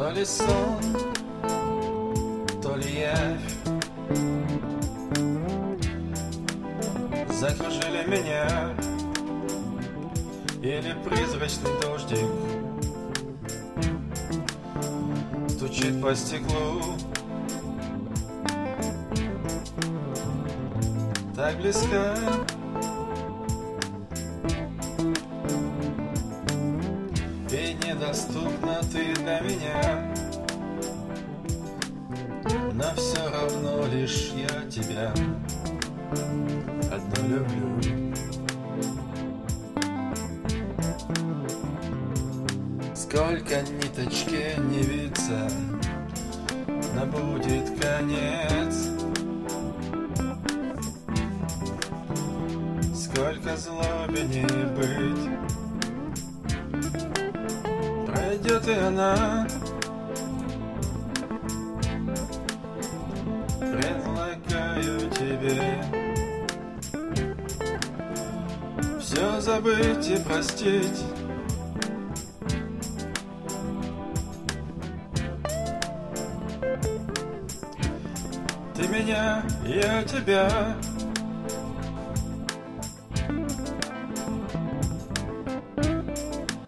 То ли сон, то ли явь закружили меня, или призрачный дождик стучит по стеклу. Так близко и недоступна ты для меня, но все равно лишь я тебя одно люблю. Сколько ниточки не виться, но будет конец. Сколько злобе не быть, пройдет и она. Предлагаю тебе все забыть и простить. Ты меня, я тебя.